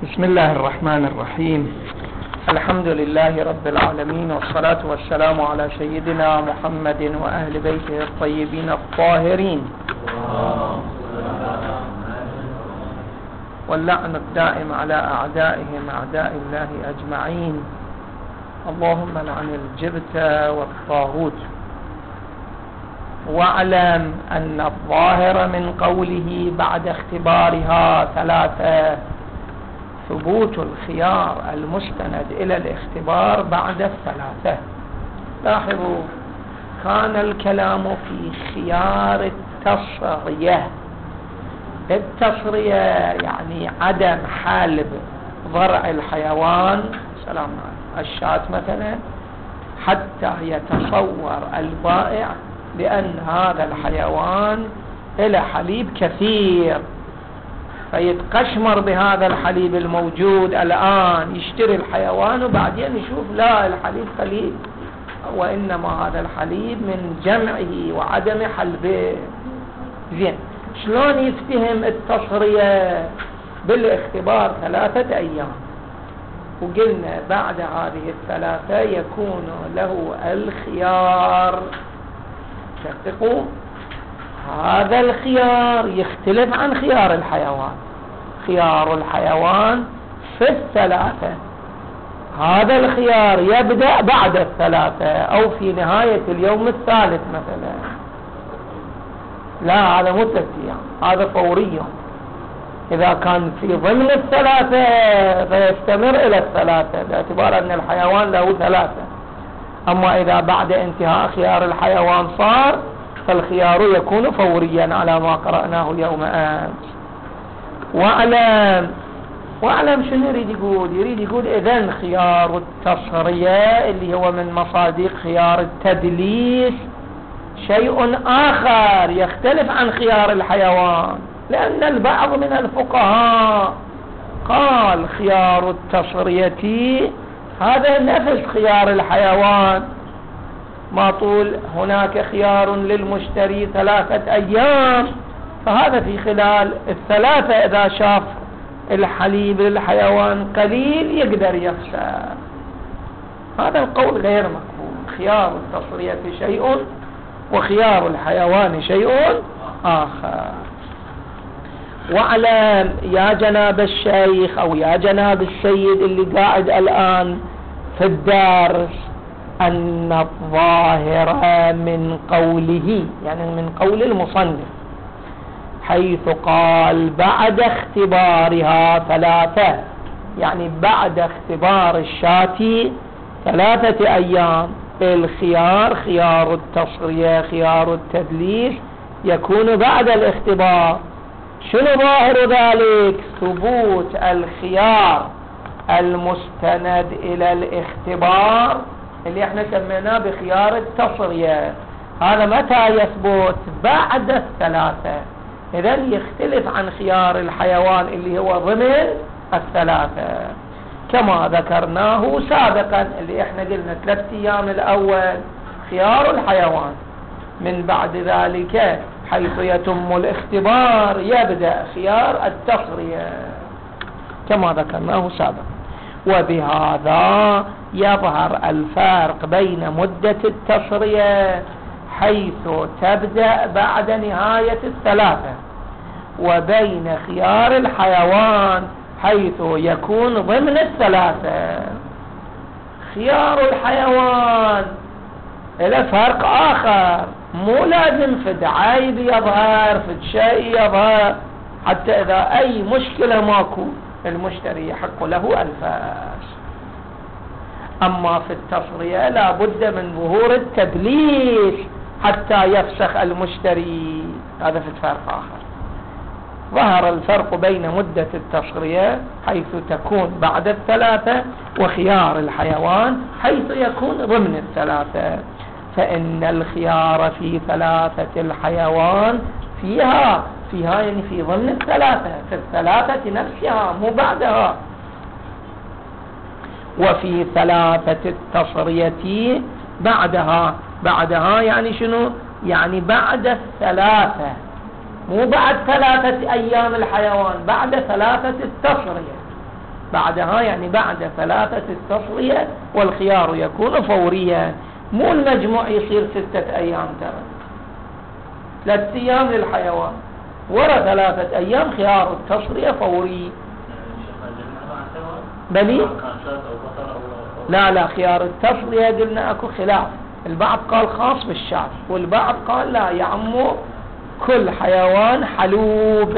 بسم الله الرحمن الرحيم. الحمد لله رب العالمين، والصلاة والسلام على سيدنا محمد وأهل بيته الطيبين الطاهرين، واللعن الدائم على أعدائهم أعداء الله أجمعين. اللهم لعن الجبت والطاغوت. واعلم أن الظاهر من قوله بعد اختبارها ثلاثة ثبوت الخيار المستند إلى الاختبار بعد الثلاثة. لاحظوا، كان الكلام في خيار التصرية. التصرية يعني عدم حلب ضرع الحيوان، سلام الشاة مثلا، حتى يتصور البائع بأن هذا الحيوان له حليب كثير، فيتقشمر بهذا الحليب الموجود الآن، يشتري الحيوان وبعدين يشوف لا، الحليب قليل، وإنما هذا الحليب من جمعه وعدم حلبه. زين، شلون يفتهم التصرية؟ بالاختبار 3 أيام، وقلنا بعد هذه الثلاثة يكون له الخيار. شققوا، هذا الخيار يختلف عن خيار الحيوان. خيار الحيوان في الثلاثة، هذا الخيار يبدأ بعد الثلاثة أو في نهاية اليوم الثالث مثلا. لا، هذا مو 3 أيام، هذا فوري. إذا كان في ضمن الثلاثة فيستمر إلى الثلاثة باعتبار أن الحيوان له 3. أما إذا بعد انتهاء خيار الحيوان صار، فالخيار يكون فوريا على ما قرأناه يوم أمس. واعلم شنو يريد يقول؟ يريد يقول إذن خيار التصرية اللي هو من مصادق خيار التدليس شيء آخر يختلف عن خيار الحيوان، لأن البعض من الفقهاء قال خيار التصرية هذا نفس خيار الحيوان، ما طول هناك خيار للمشتري 3 أيام، فهذا في خلال الثلاثة إذا شاف الحليب للحيوان قليل يقدر يخسر. هذا القول غير مقبول. خيار التصرية شيء وخيار الحيوان شيء آخر. واعلم يا جناب الشيخ أو يا جناب السيد اللي قاعد الآن في الدرس، أن الظاهر من قوله، يعني من قول المصنف، حيث قال بعد اختبارها 3، يعني بعد اختبار الشاة 3 أيام، الخيار خيار التصرية خيار التدليس يكون بعد الاختبار. شنو ظاهر ذلك؟ ثبوت الخيار المستند إلى الاختبار اللي احنا سميناه بخيار التصرية. هذا متى يثبت؟ بعد الثلاثة. إذن يختلف عن خيار الحيوان اللي هو ضمن الثلاثة، كما ذكرناه سابقا، اللي احنا قلنا 3 أيام الأول خيار الحيوان، من بعد ذلك حيث يتم الاختبار يبدأ خيار التصرية كما ذكرناه سابقا. وبهذا يظهر الفرق بين مدة التصرية حيث تبدأ بعد نهاية الثلاثة، وبين خيار الحيوان حيث يكون ضمن الثلاثة. خيار الحيوان له فرق آخر، مو لازم فد عيب يظهر، فد شيء يظهر، حتى إذا أي مشكلة ماكو المشتري يحق له الفاس. أما في التصرية لا بد من ظهور التدليس حتى يفسخ المشتري. هذا في فرق آخر. ظهر الفرق بين مدة التصرية حيث تكون بعد الثلاثة، وخيار الحيوان حيث يكون ضمن الثلاثة. فإن الخيار في 3 الحيوان فيها يعني في ضمن الثلاثة، في الثلاثة نفسها مو بعدها. وفي 3 التصرية بعدها يعني شنو؟ يعني بعد الثلاثة، مو بعد 3 أيام الحيوان، بعد 3 التصرية. بعدها يعني بعد ثلاثة التصرية، والخيار يكون فوريا. مو المجموع يصير 6 أيام، ترى 3 أيام للحيوان، ورا 3 أيام خيار التصرية فوري. بلي لا خيار التصرية قلنا اكو خلاف، البعض قال خاص بالشاة، والبعض قال لا يعم كل حيوان حلوب.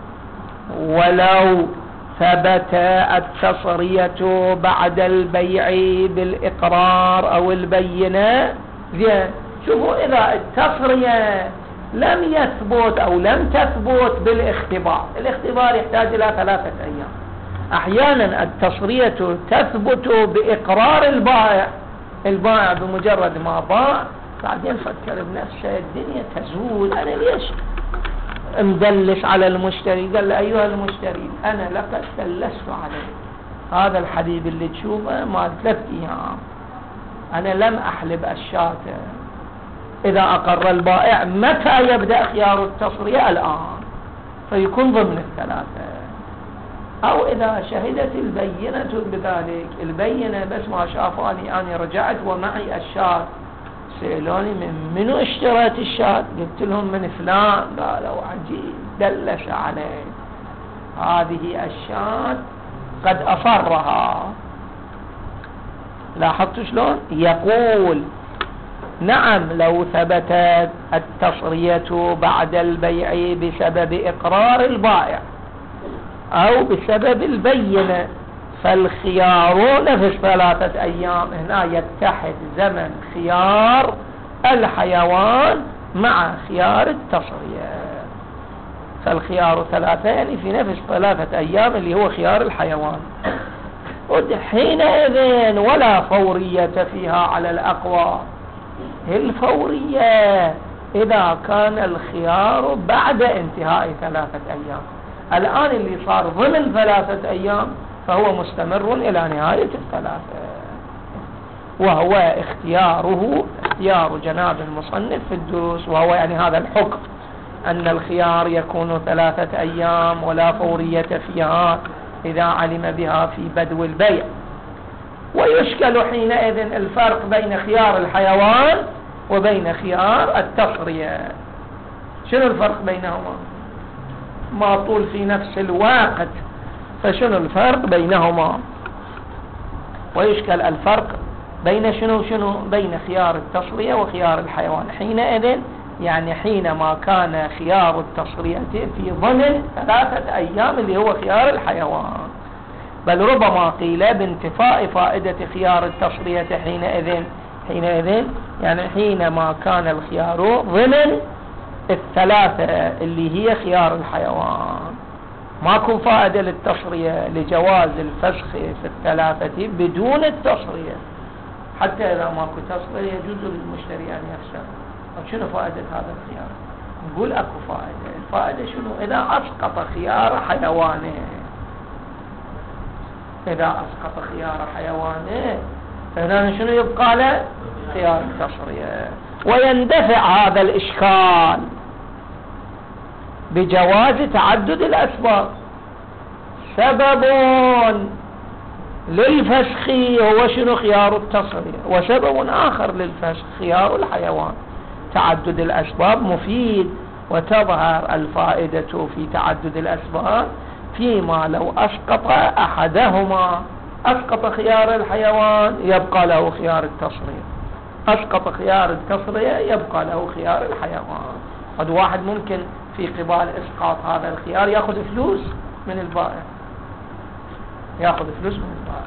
ولو ثبت التصرية بعد البيع بالإقرار أو البينة، زين. شوفوا إذا التصرية لم يثبت أو لم تثبت بالاختبار، الاختبار يحتاج إلى 3 أيام. أحيانا التصرية تثبت بإقرار البائع، البائع بمجرد ما باع بعدين فكر بنفسه الدنيا تزول، أنا ليش مدلس على المشتري؟ قال له أيها المشتري أنا لقد دلست عليه، هذا الحليب اللي تشوفه مال 3 أيام، أنا لم أحلب الشاة. إذا أقر البائع متى يبدأ خيار التصرية؟ الآن، فيكون ضمن 3. أو إذا شهدت البينة بذلك، البينة بس ما شافاني أنا رجعت ومعي الشاة، سألوني من منو اشتريت الشاة؟ قلت لهم من فلان، قالوا عجيب دلس عليه، هذه الشاة قد أفرها. لاحظتوا شلون؟ يقول نعم لو ثبتت التصرية بعد البيع بسبب إقرار البائع أو بسبب البينة فالخيار نفس 3 أيام. هنا يتحد زمن خيار الحيوان مع خيار التصرية، فالخيار 3 يعني في نفس 3 أيام اللي هو خيار الحيوان. حينئذ ولا فورية فيها على الأقوى. الفورية إذا كان الخيار بعد انتهاء 3 أيام. الآن اللي صار ضمن 3 أيام فهو مستمر إلى نهاية 3، وهو اختيار جناب المصنف في الدروس، وهو يعني هذا الحكم أن الخيار يكون 3 أيام ولا فورية فيها إذا علم بها في بدو البيع. ويشكل حينئذ الفرق بين خيار الحيوان وبين خيار التصرية. شنو الفرق بينهما؟ ما طول في نفس الوقت، فشنو الفرق بينهما؟ ويشكل الفرق بين شنو بين خيار التصرية وخيار الحيوان. حينئذ يعني حينما كان خيار التصرية في ضمن 3 أيام اللي هو خيار الحيوان، بل ربما قيل بانتفاء فائدة خيار التصرية حينئذ يعني حينما كان الخيار ضمن 3 اللي هي خيار الحيوان. ماكو فائدة للتصرية لجواز الفسخ في 3 بدون التصرية. حتى إذا ماكو تصرية يجوز للمشتري أن يفسخ. شنو فائدة هذا الخيار؟ نقول أكو فائدة. الفائدة شنو؟ إذا أسقط خيار حيوانه، إذا أسقط خيار حيوانه فهنا شنو يبقى له؟ خيار التصرية. ويندفع هذا الإشكال بجواز تعدد الأسباب. سبب للفسخ هو شنو؟ خيار التصرية. وسبب آخر للفسخ خيار الحيوان. تعدد الأسباب مفيد، وتظهر الفائدة في تعدد الأسباب فيما لو أسقط أحدهما. أسقط خيار الحيوان يبقى له خيار التصرية، أسقط خيار التصرية يبقى له خيار الحيوان. قد واحد ممكن في قبال إسقاط هذا الخيار يأخذ فلوس من البائع، يأخذ فلوس من البائع.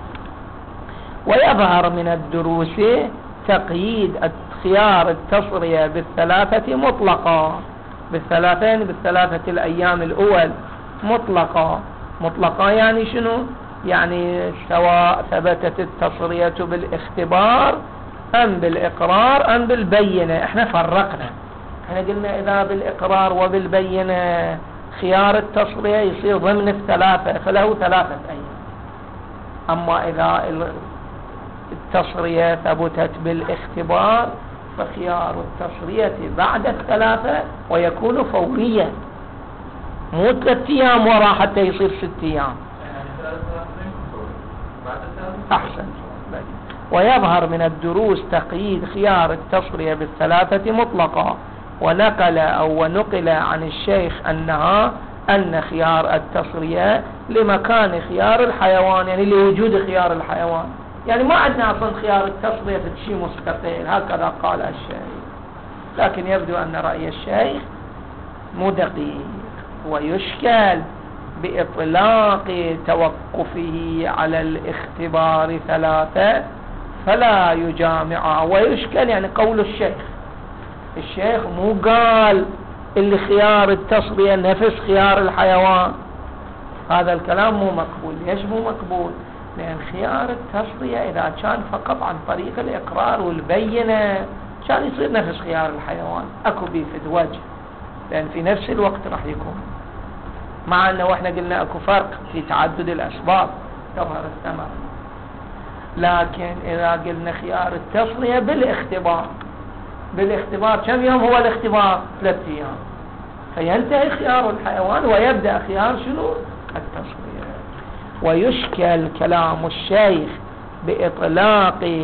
ويظهر من الدروس تقييد خيار التصرية ب3 مطلقة، بالثلاثة الأيام الأول مطلقة يعني شنو؟ يعني سواء ثبتت التصرية بالاختبار أم بالإقرار أم بالبينة. احنا فرقنا، احنا قلنا إذا بالإقرار وبالبينة خيار التصرية يصير ضمن 3 فله 3 أيام. أما إذا التصرية ثبتت بالاختبار فخيار التصرية بعد 3 ويكون فوريا، مو 3 أيام وراء حتى يصير 6 أيام. أحسن. ويظهر من الدروس تقييد خيار التصرية بالثلاثة مطلقا، ونقل عن الشيخ أن خيار التصرية لمكان خيار الحيوان، يعني لوجود خيار الحيوان، يعني ما عندنا أصلا خيار التصرية في شيء مستقل، هكذا قال الشيخ. لكن يبدو أن رأي الشيخ مو دقيق، ويشكل بإطلاق توقفه على الاختبار ثلاثة فلا يجامعها. ويشكل يعني قول الشيخ مو قال اللي خيار التصرية نفس خيار الحيوان، هذا الكلام مو مقبول. ليش مو مقبول؟ لأن خيار التصرية إذا كان فقط عن طريق الإقرار والبينة كان يصير نفس خيار الحيوان، أكو بيفد وجه، لأن في نفس الوقت راح يكون، مع أنه احنا قلنا أكو فرق في تعدد الأسباب تظهر الثمرة. لكن إذا قلنا خيار التصرية بالاختبار كم يوم هو الاختبار؟ 3 أيام، فينتهي خيار الحيوان ويبدأ خيار شنو؟ التصرية. ويشكل كلام الشيخ بإطلاق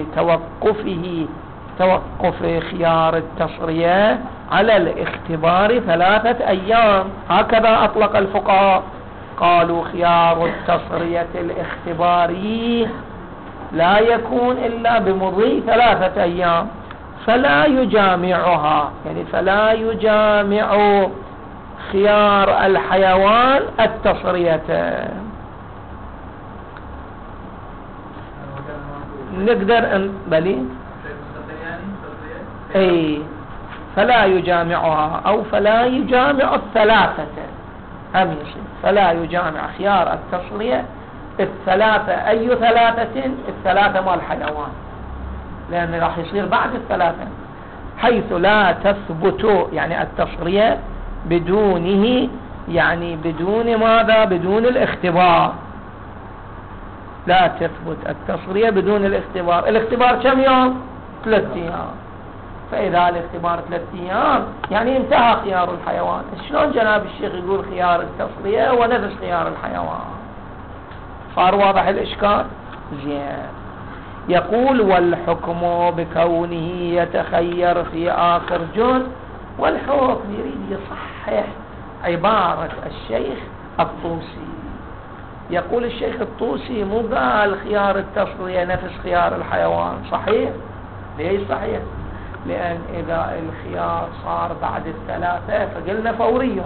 توقف خيار التصرية على الاختبار 3 أيام، هكذا أطلق الفقهاء. قالوا خيار التصرية الاختباري لا يكون إلا بمضي 3 أيام، فلا يجامعها، يعني فلا يجامع خيار الحيوان التصرية. نقدر بلي اي فلا يجامعها او فلا يجامع الثلاثة، فلا يجامع خيار التصرية الثلاثة. اي ثلاثة؟ الثلاثة مال الحيوان، لان راح يصير بعد الثلاثة، حيث لا تثبت يعني التصرية بدونه، يعني بدون ماذا؟ بدون الاختبار. لا تثبت التصرية بدون الاختبار. الاختبار كم يوم؟ 3 أيام. فإذا الاختبار 3 أيام يعني انتهى خيار الحيوان. شلون جناب الشيخ يقول خيار التصرية ونفس خيار الحيوان؟ صار واضح الإشكال؟ زين. يقول والحكم بكونه يتخير في آخر جزء. والحكم يريد يصحح عبارة الشيخ الطوسي. يقول الشيخ الطوسي مو قال خيار التصرية نفس خيار الحيوان. صحيح؟ ليش صحيح؟ لأن إذا الخيار صار بعد 3 فقلنا فوريا،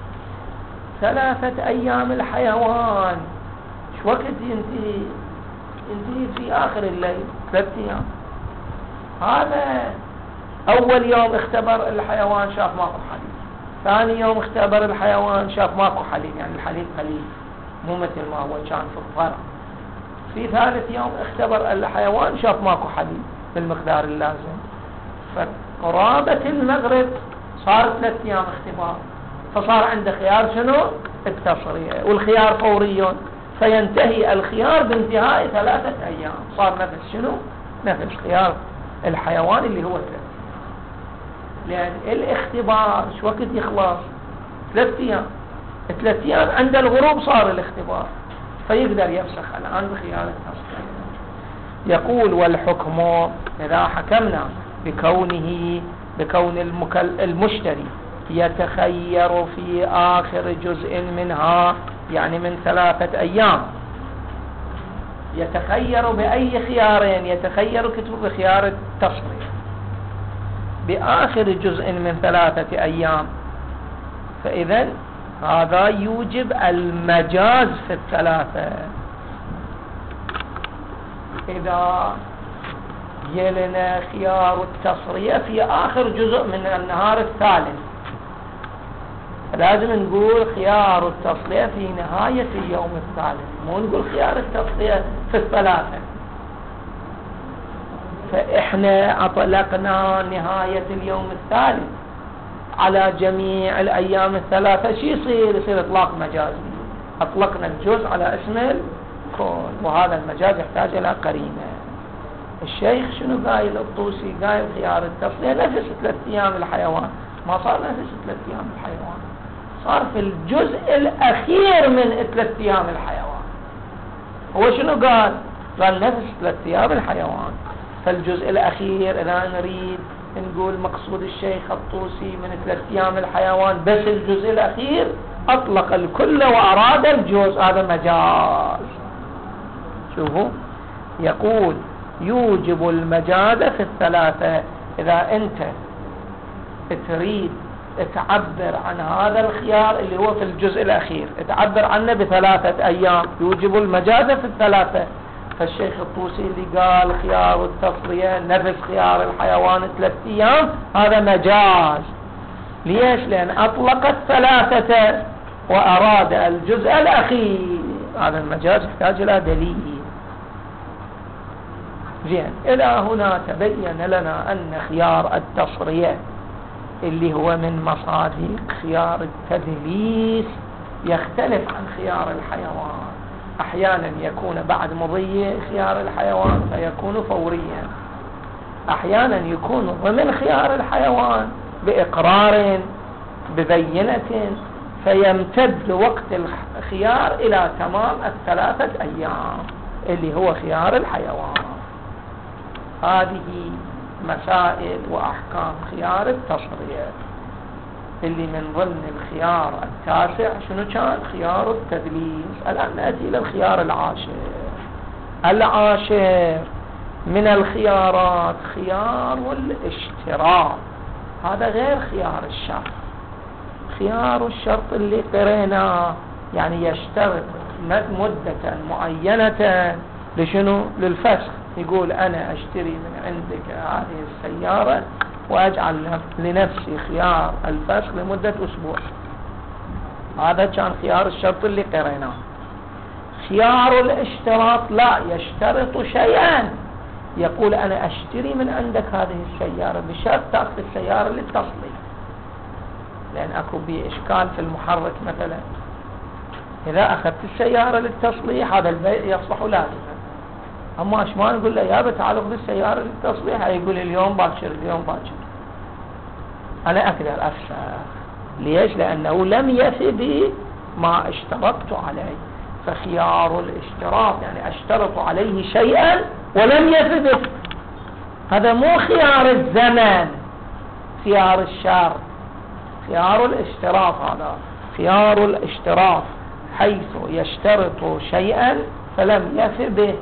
3 أيام الحيوان شو وقت ينتهي في آخر الليل، 3 أيام. هذا أول يوم اختبر الحيوان شاف ماكو حليب، ثاني يوم اختبر الحيوان شاف ماكو حليب، يعني الحليب قليل مو مثل ما هو كان في الضرع. في ثالث يوم اختبر الحيوان شاف ماكو حليب بالمقدار اللازم، فقرابة المغرب صار 3 أيام اختبار، فصار عنده خيار شنو؟ التصرية، والخيار فوري، فينتهي الخيار بانتهاء 3 أيام. صار نفس شنو؟ نفس خيار الحيوان اللي هو 3. لأن الاختبار شو وقت يخلص؟ 3 أيام. 3 أيام عند الغروب صار الاختبار، فيقدر يفسخ الآن بخيار التصرية. يقول والحكم إذا حكمنا بكون المشتري يتخير في آخر جزء منها، يعني من 3 أيام، يتخير بأي خيارين؟ يتخير كتب بخيار التصرية بآخر جزء من 3 أيام، فإذا هذا يوجب المجاز في 3. إذا يلنا خيار التصرية في آخر جزء من النهار الثالث، لازم نقول خيار التصرية في نهاية اليوم الثالث، مو نقول خيار التصرية في 3. فإحنا أطلقنا نهاية اليوم الثالث على جميع الأيام 3. شو يصير إطلاق مجازي، أطلقنا الجزء على اسم الكل، وهذا المجاز يحتاج إلى قرينة. الشيخ شنو قايل الطوسي؟ قايل خيار التصرية نفس 3 أيام الحيوان، ما صار نفس 3 أيام الحيوان، صار في الجزء الأخير من 3 أيام الحيوان. هو شنو قال؟ قال نفس 3 أيام الحيوان. فالجزء الأخير إذا نريد نقول مقصود الشيخ الطوسي من 3 أيام الحيوان بس الجزء الأخير، أطلق الكل وأراد الجزء، هذا مجاز. شوفوا يقول يوجب المجاز في 3. إذا أنت تريد تعبر عن هذا الخيار اللي هو في الجزء الأخير، تعبر عنه ب3 أيام، يوجب المجاز في 3. فالشيخ الطوسي اللي قال خيار التصرية نفس خيار الحيوان 3 أيام، هذا مجاز. ليش؟ لأن أطلق 3 وأراد الجزء الأخير. هذا المجاز يحتاج إلى دليل. زين، إلى هنا تبين لنا أن خيار التصرية اللي هو من مصادق خيار التدليس يختلف عن خيار الحيوان. أحيانا يكون بعد مضي خيار الحيوان فيكون فوريا، أحيانا يكون ضمن خيار الحيوان بإقرار ببينة فيمتد وقت الخيار إلى تمام 3 أيام اللي هو خيار الحيوان. هذه مسائل وأحكام خيار التصرية اللي من ضمن الخيار 9 شنو كان؟ خيار التدليس. الآن نأتي إلى الخيار 10. 10 من الخيارات خيار الاشتراط، هذا غير خيار الشرط. خيار الشرط اللي قريناه يعني يشترط مدة معينة لشنو؟ للفسخ. يقول أنا أشتري من عندك هذه السيارة وأجعل لنفسي خيار الفسخ لمدة أسبوع. هذا كان خيار الشرط اللي قريناه. خيار الاشتراط لا، يشترط شيئا، يقول أنا أشتري من عندك هذه السيارة بشرط تأخذ السيارة للتصليح، لأن أكو بإشكال في المحرك مثلا. إذا أخذت السيارة للتصليح هذا البيع يصبح لازما. أما ما نقول له يا تعال خذ السيارة للتصليح، يقول اليوم باكر اليوم باكر، أنا أقدر أفسخ. ليش؟ لأنه لم يفي ما اشترطت عليه. فخيار الاشتراط يعني أشترط عليه شيئا ولم يفي به، هذا مو خيار الزمن، خيار الشرط. خيار الاشتراط هذا خيار الاشتراط حيث يشترط شيئا فلم يفي به.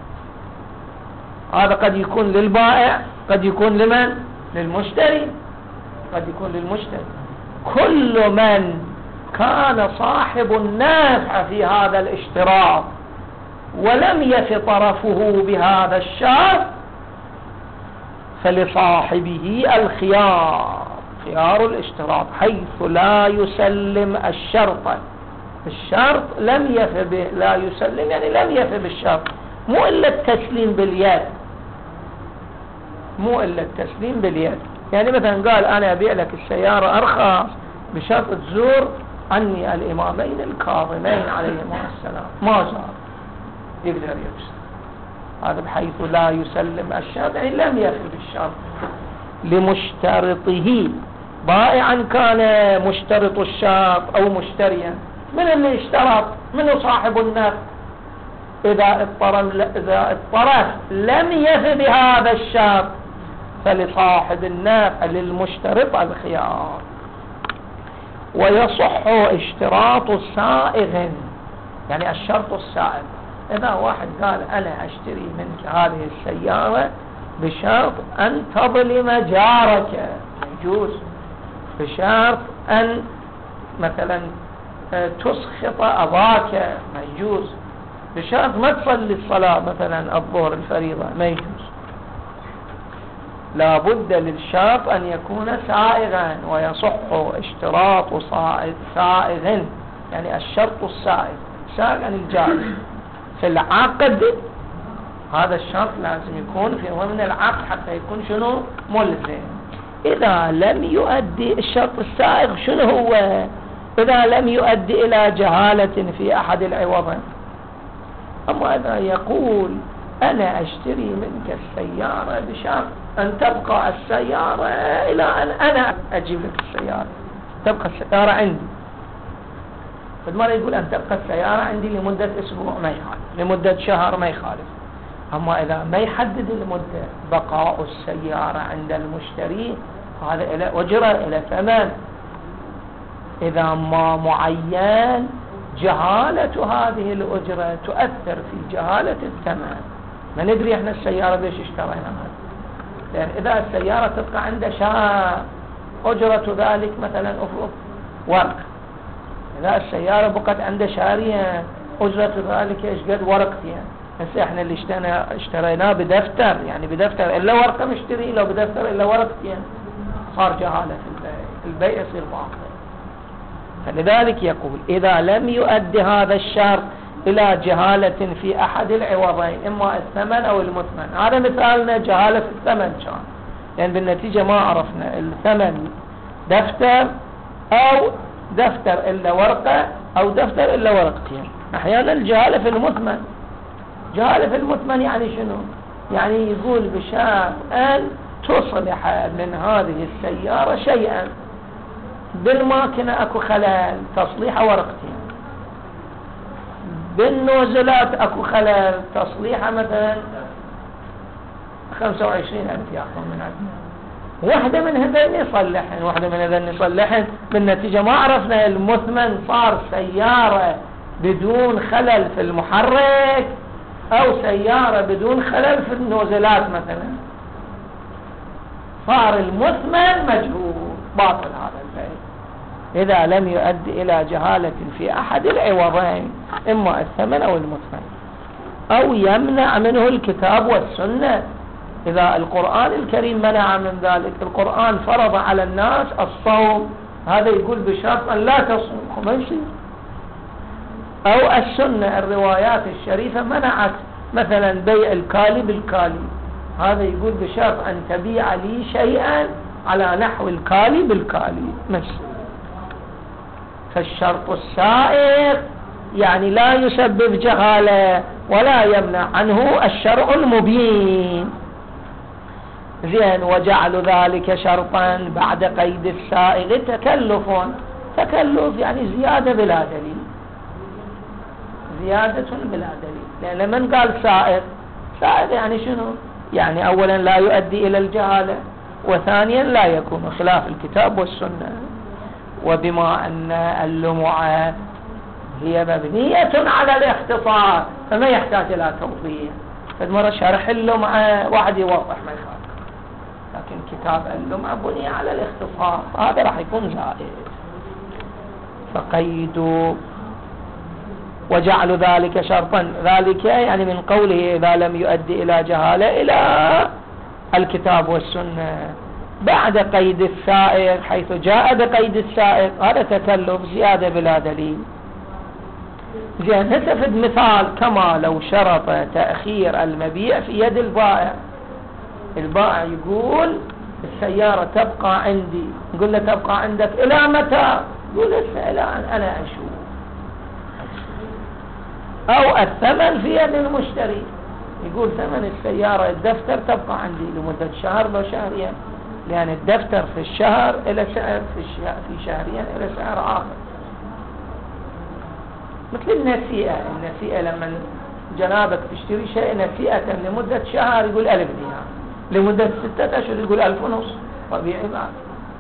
هذا قد يكون للبائع، قد يكون لمن؟ للمشتري، قد يكون للمشتري. كل من كان صاحب النافع في هذا الاشتراط ولم يفي طرفه بهذا الشرط فلصاحبه الخيار. خيار الاشتراط حيث لا يسلم الشرط لم يفي به. لا يسلم يعني لم يفي بالشرط، مو إلا التسليم باليد، مو إلا التسليم باليد. يعني مثلا قال أنا أبيع لك السيارة أرخص بشرط تزور عني الإمامين الكاظمين عليهما السلام، ما زار، يقدر يفسد. هذا بحيث لا يسلم الشرط يعني لم يفي بالشرط لمشترطه. بائعا كان مشترط الشرط أو مشتريا، من اللي اشترط؟ منه صاحب النفع. إذا الطرف لم يفي بهذا الشرط فلصاحب النفع للمشترط الخيار. ويصح اشتراط سائغ، يعني الشرط السائغ. إذا واحد قال أنا أشتري منك هذه السيارة بشرط أن تظلم جارك، يجوز. بشرط أن مثلا تسخط أباك، ما يجوز. بشرط ما تصلي الصلاة مثلا الظهر الفريضة، ما يجوز. لا بد للشرط أن يكون سائغا. ويصح اشتراط سائغ، يعني الشرط السائغ، سائغ عن الجائز في العقد. هذا الشرط لازم يكون في ضمن العقد حتى يكون شنو؟ ملزم. إذا لم يؤدي الشرط السائغ شنو هو؟ إذا لم يؤدي إلى جهالة في أحد العوضين. أما إذا يقول أنا أشتري منك السيارة بشرط أن تبقى السيارة إلى أن أنا أجيب لك السيارة، تبقى السيارة عندي. فالمرة يقول أن تبقى السيارة عندي لمدة أسبوع ما يخالف، لمدة شهر ما يخالف. أما إذا ما يحدد المدة، بقاء السيارة عند المشتري هذا إلى أجرة إلى ثمن. إذا ما معين، جهالة هذه الأجرة تؤثر في جهالة الثمن. ما ندري احنا السيارة ليش اشتريناها، لأن إذا السيارة تبقى عند شهر أجرة ذلك مثلا أفرض ورق، إذا السيارة بقت عند شهرين أجرة ذلك إيش قد ورقتين. هسه احنا اللي اشتريناه بدفتر، يعني بدفتر إلا ورقة مشتري، لو بدفتر إلا ورقتين صار جهالة في البيع يصير باطل. فلذلك يقول إذا لم يؤدي هذا الشرط إلى جهالة في أحد العوضين، إما الثمن أو المثمن. هذا مثالنا جهالة في الثمن كان، لأن بالنتيجة ما عرفنا الثمن دفتر أو دفتر إلا ورقة أو دفتر إلا ورقتين. أحيانا الجهالة في المثمن. جهالة في المثمن يعني شنو؟ يعني يقول بشرط أن تصلح من هذه السيارة شيئا، بالماكنة أكو خلل تصليح ورقتين، بالنوزلات أكو خلل تصليحها مثلا 25,000 يأخذ من عندنا. واحدة من هذين يصلحن، واحدة من هذين يصلحن، بالنتيجة ما عرفنا المثمن صار سيارة بدون خلل في المحرك أو سيارة بدون خلل في النوزلات مثلا. صار المثمن مجهول، باطل هذا البيع إذا لم يؤدي إلى جهالة في أحد العوضين، إما الثمن أو المثمن، أو يمنع منه الكتاب والسنة. إذا القرآن الكريم منع من ذلك، القرآن فرض على الناس الصوم، هذا يقول بشرط أن لا تصوم، ما يصير. أو السنة الروايات الشريفة منعت مثلا بيع الكالي بالكالي، هذا يقول بشرط أن تبيع لي شيئا على نحو الكالي بالكالي، ماشي. فالشرط السائغ يعني لا يسبب جهالة ولا يمنع عنه الشرع المبين. زين، وجعل ذلك شرطا بعد قيد السائغ تكلف. تكلف يعني زيادة بلا دليل، زيادة بلا دليل. لأن من قال سائغ، سائغ يعني شنو؟ يعني أولا لا يؤدي إلى الجهالة، وثانيا لا يكون خلاف الكتاب والسنة. وبما أن اللمعة هي مبنية على الاختصار فما يحتاج إلى توضيح. فالمرة شرح اللمعة واحد يوضح ما يخالف، لكن كتاب اللمعة بني على الاختصار، هذا راح يكون زائد. فقيد وجعل ذلك شرطا، ذلك يعني من قوله إذا لم يؤدي إلى جهالة إلى الكتاب والسنة بعد قيد السائغ، حيث جاء بقيد السائغ، هذا تكلف زيادة بلا دليل. زين، نستفد مثال كما لو شرط تأخير المبيع في يد البائع. البائع يقول السيارة تبقى عندي، نقول له تبقى عندك إلى متى؟ يقول إلى أن أنا أشوف. أو الثمن في يد المشتري، يقول ثمن السيارة الدفتر تبقى عندي لمدة شهر لو شهرين، لأن الدفتر في الشهر إلى سعر في شهرين إلى سعر آخر. مثل النسيئة. النسيئة لما جنابك تشتري شيء نسيئة لمدة شهر يقول 1000 دينار، لمدة 6 أشهر يقول 1500، طبيعي بعد.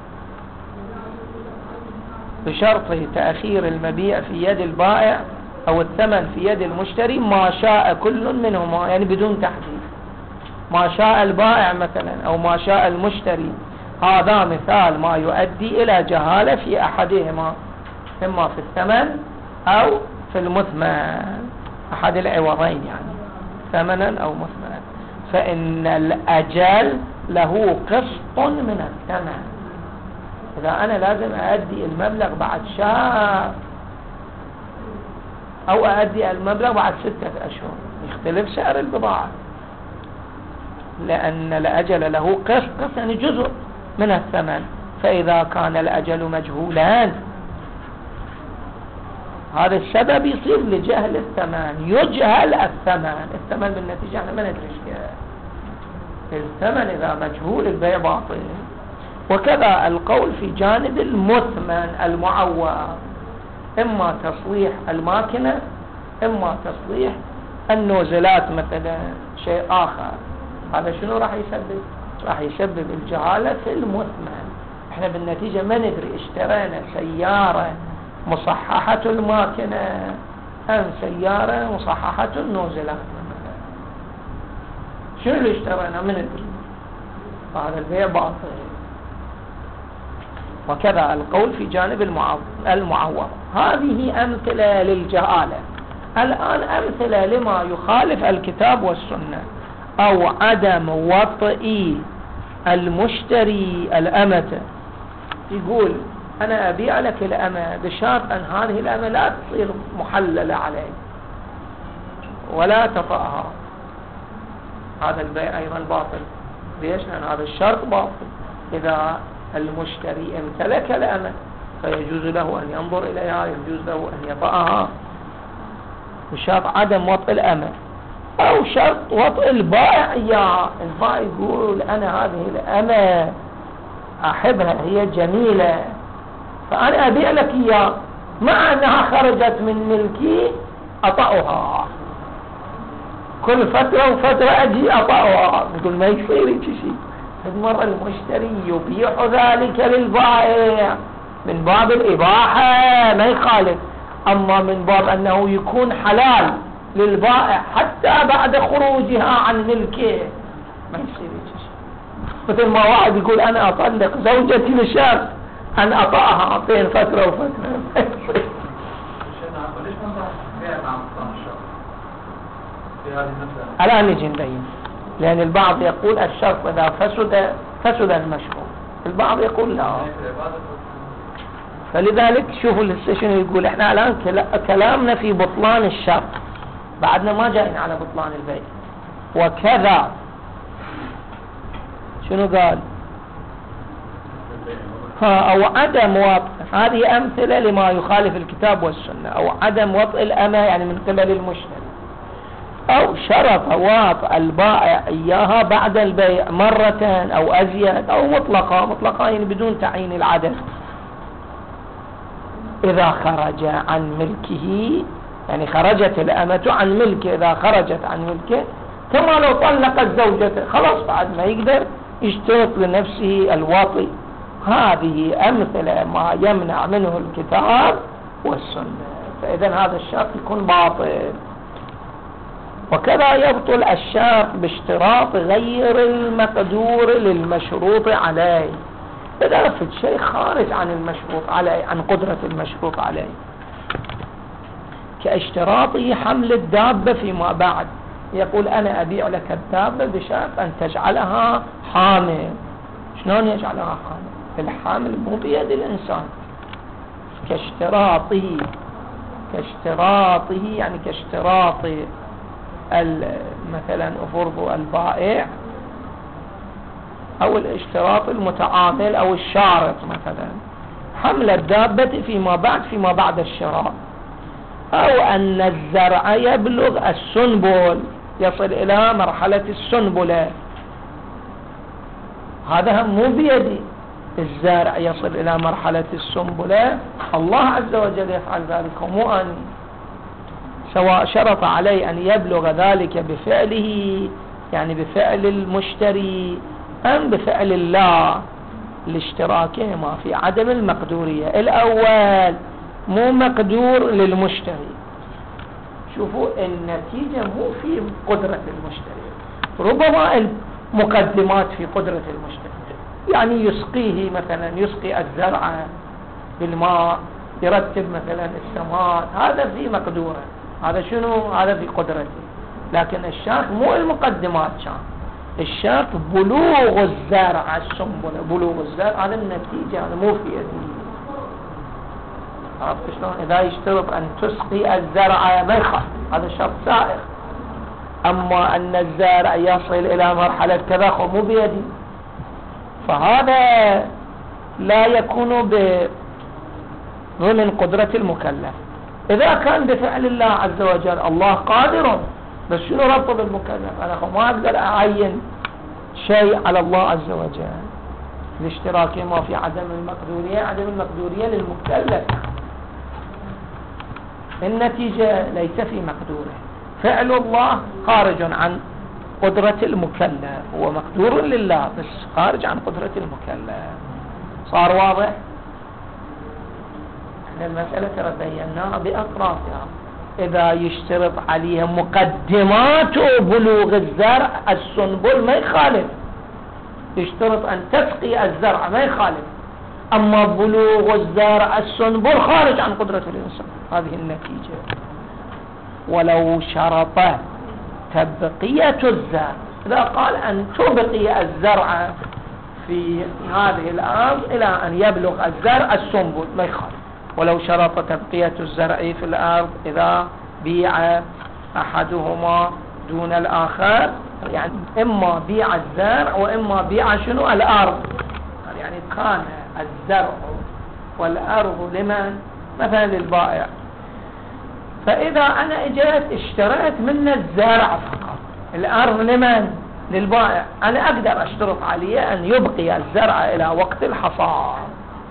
بشرط تأخير المبيع في يد البائع أو الثمن في يد المشتري ما شاء كل منهما، يعني بدون تحديد، ما شاء البائع مثلا أو ما شاء المشتري. هذا مثال ما يؤدي إلى جهالة في أحدهما، إما في الثمن أو في المثمن، أحد العوضين يعني ثمنا أو مثمنا. فإن الأجل له قسط من الثمن. إذا أنا لازم أؤدي المبلغ بعد شهر أو أؤدي المبلغ بعد 6 أشهر، يختلف سعر البضاعة، لأن الأجل له قسط يعني جزء من الثمن. فإذا كان الأجل مجهولا، هذا السبب يصير لجهل الثمن، يجهل الثمن. الثمن بالنتيجة احنا ما ندري ايش الثمن، إذا مجهول البيع باطل. وكذا القول في جانب المثمن المعوض، إما تصليح الماكنة إما تصليح النوزلات مثلا شيء آخر، هذا شنو راح يسبب؟ راح يسبب الجهالة في المثمن. احنا بالنتيجة ما ندري اشترينا سيارة مصححة الماكنة أم سيارة مصححة النوزلات مثلا، شنو اللي اشترينا ما ندري، فهذا البيع باطل. وكذا القول في جانب المعوض. هذه أمثلة للجهالة. الآن أمثلة لما يخالف الكتاب والسنة، أو عدم وطئ المشتري الأمة. يقول أنا أبيع لك الأمة بشرط أن هذه الأمة لا تصير محللة عليك ولا تطأها، هذا البيع أيضا باطل. ليش؟ لأن هذا الشرط باطل. إذا المشتري امتلك الأمة فيجوز له أن ينظر إليها، يجوز له أن يطأها بشرط عدم وطئ الأمة، أو شرط وطئ البائع إياها. البائع يقول أنا هذه الأمة أحبها، هي جميلة، فأنا أبيع لك إياه، مع أنها خرجت من ملكي أطأها، كل فترة وفترة أجي أطأها. يقول ما يصير شيء. المرة المشتري يبيح ذلك للبائع من باب الإباحة ما يخالف، أما من باب أنه يكون حلال للبائع حتى بعد خروجها عن ملكه ما يصير شيء. مثل ما واحد يقول أنا أطلق زوجتي لشرط أن أطأها بين فترة وفترة. الآن نجي نبين، لأن البعض يقول الشرط إذا فسد المشروع، البعض يقول لا. فلذلك شوفوا السيشن يقول احنا الآن كلامنا في بطلان الشرط، بعدنا ما جايين على بطلان البيع. وكذا شنو قال؟ أو عدم وطئ، هذه أمثلة لما يخالف الكتاب والسنة. أو عدم وطئ الأمة يعني من قبل المشتري، أو شرط وطئ البائع إياها بعد البيع مرة أو أزيد، أو مطلقة يعني بدون تعيين العدد. إذا خرج عن ملكه، يعني خرجت الأمة عن ملكه، إذا خرجت عن ملكه كما لو طلقت زوجته، خلاص بعد ما يقدر يشترط لنفسه الوطئ. هذه أمثلة ما يمنع منه الكتاب والسنة، فإذا هذا الشرط يكون باطل. وكذا يبطل الشرط باشتراط غير المقدور للمشروط عليه، إذا في شيء خارج عن المشروط عليه، عن قدرة المشروط عليه، كاشتراطه حمل الدابة فيما بعد. يقول أنا أبيع لك الدابة بشرط أن تجعلها حامل. شلون يجعلها حامل؟ الحامل مو بيد الإنسان. كاشتراطه يعني كاشتراط مثلا أفرض البائع، أو الاشتراط المتعامل أو الشارط مثلا حمل الدابة فيما بعد الشراء، أو أن الزرع يبلغ السنبل، يصل إلى مرحلة السنبلة، هذا هم مو بيدي. الزارع يصل إلى مرحلة السنبلة الله عز وجل يفعل ذلك ومو أني، سواء شرط علي أن يبلغ ذلك بفعله يعني بفعل المشتري أم بفعل الله، لاشتراكهما في عدم المقدورية. الأول مو مقدور للمشتري، شوفوا النتيجة مو في قدرة المشتري، ربما المقدمات في قدرة المشتري، يعني يسقيه مثلا، يسقي الزرع بالماء، يرتب مثلا السماد، هذا في مقدوره، هذا شنو؟ هذا في قدرته. لكن الشرط مو المقدمات، كان الشرط بلوغ الزرع السنبلة، بلوغ الزرع هذا النتيجة، هذا مو في يدي. عرفت شلون؟ إذا يشترط أن تسقي الزرع ما يخالف، هذا شرط سائغ. أما أن الزرع يصل إلى مرحلة كذا مو بيدي، فهذا لا يكون ضمن قدرة المكلف. إذا كان بفعل الله عز وجل، الله قادر، بس شنو ربط بالمكلف؟ أنا ما أقدر أعين شيء على الله عز وجل، الاشتراك ما في عدم المقدورية، عدم المقدورية للمكلف، النتيجة ليس في مقدوره. فعل الله خارج عن قدرة المكلف، هو مقدور لله بس خارج عن قدرة المكلف. صار واضح؟ احنا المسألة ترى بيناها بأطرافها. إذا يشترط عليها مقدمات بلوغ الزرع السنبل ما يخالف، يشترط أن تسقي الزرع ما يخالف، أما بلوغ الزرع السنبل خارج عن قدرة الإنسان. هذه النتيجة. ولو شرط تبقية الزرع، إذا قال أن تبقي الزرع في هذه الأرض إلى أن يبلغ الزرع السنبل ما يخالف. ولو شرط تبقية الزرع في الأرض إذا بيع أحدهما دون الآخر، يعني إما بيع الزرع وإما بيع شنو الأرض، يعني كان الزرع والأرض لمن؟ مثلا للبائع. فإذا أنا اجيت اشتريت من الزرع فقط، الأرض لمن؟ للبائع، أنا أقدر أشترط عليه أن يبقي الزرع إلى وقت الحصاد.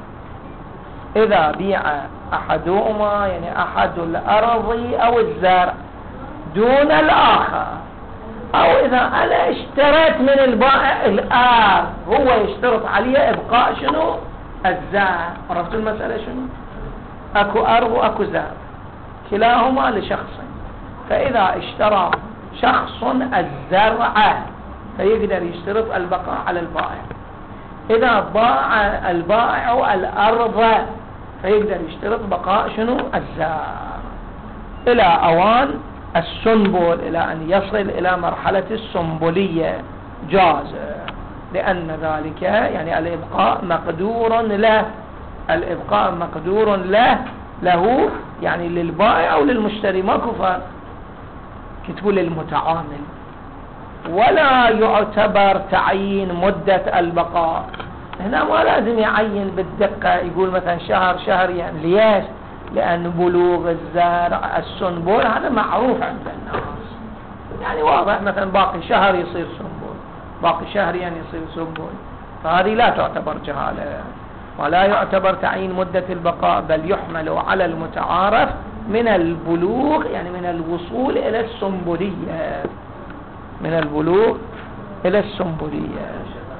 إذا بيع أحدهما يعني أحد الأرض أو الزرع دون الآخر، أو إذا أنا اشتريت من البائع الأرض هو يشترط عليه إبقاء شنو؟ الزرع. عرفت المسألة شنو؟ أكو أرض وأكو زرع كلاهما لشخصين، فإذا اشترى شخص الزرع فيقدر يشترط البقاء على البائع. إذا باع البائع الأرض فيقدر يشترط بقاء شنو؟ الزرع إلى أوان السنبل، إلى أن يصل إلى مرحلة السنبلية جاز، لأن ذلك يعني الإبقاء مقدور له، الإبقاء مقدور له يعني للبائع أو للمشتري، ماكو فرق. كتبوا للمتعامل. ولا يعتبر تعيين مدة البقاء، هنا ما لازم يعين بالدقة، يقول مثلا شهر شهر، يعني ليش؟ لأن بلوغ الزرع السنبل هذا معروف عند الناس، يعني واضح، مثلا باقي شهر يصير سنبل، باقي شهرين يصير سنبل، فهذه لا تعتبر جهالة. ولا يعتبر تعيين مدة البقاء، بل يحمل على المتعارف من البلوغ، يعني من الوصول إلى السنبلية، من البلوغ إلى السنبلية.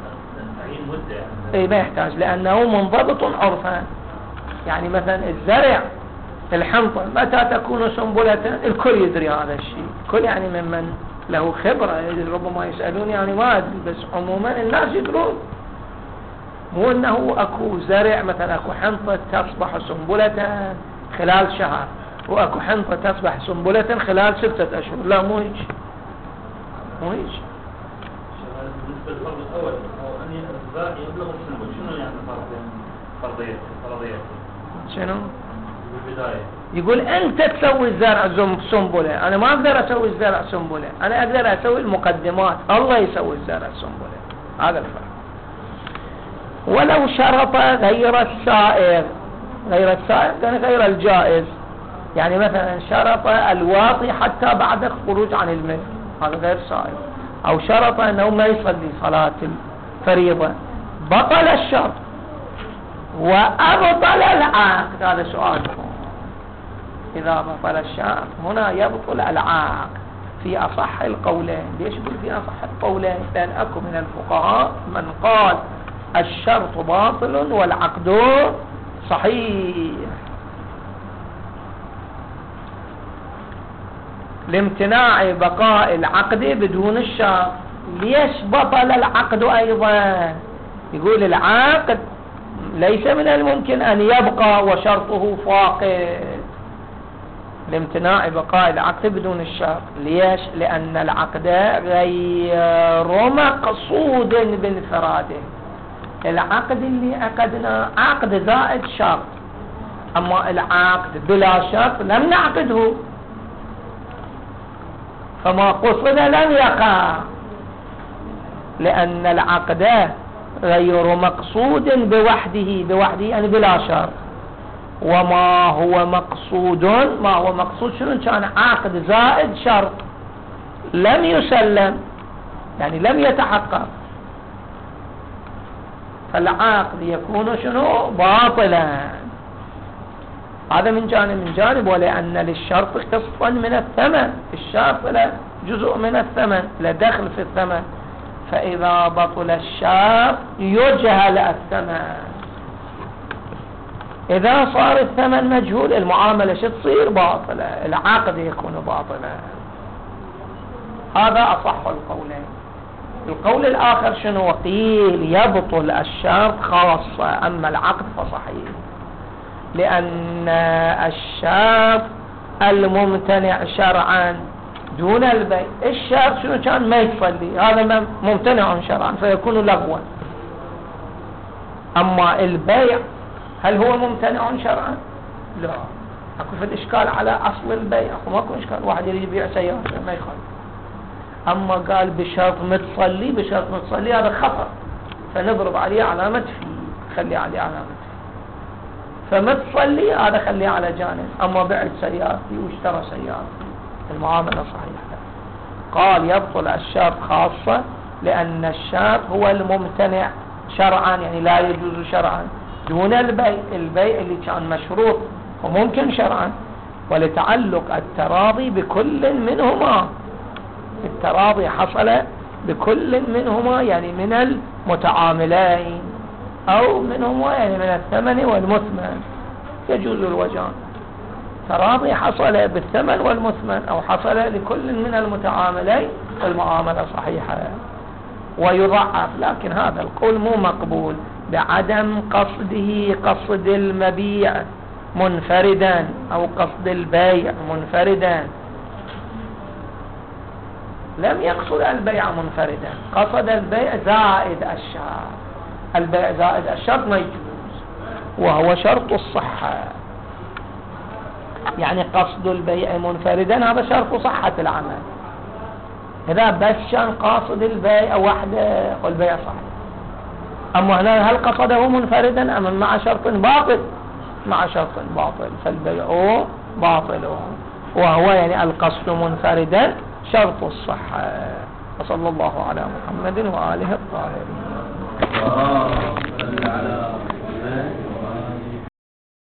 ما يحتاج، لأنه منضبط عرفا. يعني مثلا الزرع الحنطة متى تكون سنبلة؟ الكل يدري هذا الشيء، الكل يعني ممن له خبرة، ربما يسألون يعني ما أدري، بس عموما الناس يدرون. مو أنه أكو زرع مثلا أكو حنطة تصبح سنبلة خلال شهر، وأكو حنطة تصبح سنبلة خلال 6 أشهر، لا مو هيك، مو هيك. بالنسبة للفرض الأول أو أن الزرع يبلغ السنبل، شنو يعني فرضية؟ شنو؟ بالبداية يقول أنت تسوي الزرع سنبلة، أنا ما أقدر أسوي الزرع سنبلة، أنا أقدر أسوي المقدمات، الله يسوي الزرع سنبلة. هذا الفرق. ولو شرط غير السائغ، غير السائغ يعني غير الجائز، يعني مثلا شرط الواطي حتى بعد الخروج عن الملك، هذا غير سائغ، أو شرط أنه ما يصلي صلاة الفريضة، بطل الشرط وأبطل العقد. هذا سؤالكم، إذا بطل الشرط هنا يبطل العقد في أصح القولين. ليش يقول في أصح القولين؟ لأن أكو من الفقهاء من قال الشرط باطل والعقد صحيح، لامتناع بقاء العقد بدون الشرط. ليش بطل العقد أيضا؟ يقول العقد ليس من الممكن أن يبقى وشرطه فاقد، لامتناع بقاء العقد بدون الشرط. ليش؟ لأن العقد غير مقصود بانفراده. العقد اللي عقدنا عقد زائد شرط، أما العقد بلا شرط لم نعقده، فما قصد لم يقع، لأن العقد غير مقصود بوحده يعني بلا شرط. وما هو مقصود، ما هو مقصود شنو؟ كان عقد زائد شرط لم يسلم، يعني لم يتحقق، فالعقد يكون شنو؟ باطلا. هذا من جانب. ولأن للشرط قسطا من الثمن، الشرط له جزء من الثمن، له دخل في الثمن. فإذا بطل الشرط يجهل الثمن. إذا صار الثمن مجهول المعاملة شو تصير؟ باطلة، العقد يكون باطلا. هذا أصح القولين. القول الآخر شنو؟ قيل يبطل الشرط خاصة، أما العقد فصحيح، لأن الشرط الممتنع شرعا دون البيع. الشرط شنو كان؟ ما يصلي، هذا ممتنع شرعا فيكون لغوا. أما البيع هل هو ممتنع شرعا؟ لا. اكو في الاشكال على اصل البيع، ماكو اشكال، واحد يريد يبيع سيارة ما يخالف. اما قال بشرط متصلي، بشرط متصلي هذا خطأ، فنضرب عليه علامة في، خلي عليه علامة في. فمتصلي هذا خليه على جانب. اما بعت سيارتي واشترى سيارتي المعاملة صحيحة. قال يبطل الشرط خاصة لأن الشرط هو الممتنع شرعا، يعني لا يجوز شرعا، دون البيع. البيع اللي كان مشروط وممكن شرعا، ولتعلق التراضي بكل منهما. التراضي حصل بكل منهما، يعني من المتعاملين، أو منهما يعني من الثمن والمثمن، يجوز الوجهان. تراضي حصل بالثمن والمثمن، أو حصل لكل من المتعاملين، المعاملة صحيحة. ويضعف، لكن هذا القول مو مقبول بعدم قصده قصد المبيع منفردا أو قصد البيع منفردا. لم يقصد البيع منفردا، قصد البيع زائد الشرط. البيع زائد الشرط ما يجوز، وهو شرط الصحة. يعني قصد البيع منفردا هذا شرط صحة العمل. إذا بس كان قاصد البيع وحده والبيع صحيح. أما هنا هل قصده منفردا أم مع شرط باطل؟ مع شرط باطل، فالبيع باطل، وهو يعني القصد منفردا شرط الصحة. وصلى الله على محمد وآله الطاهرين.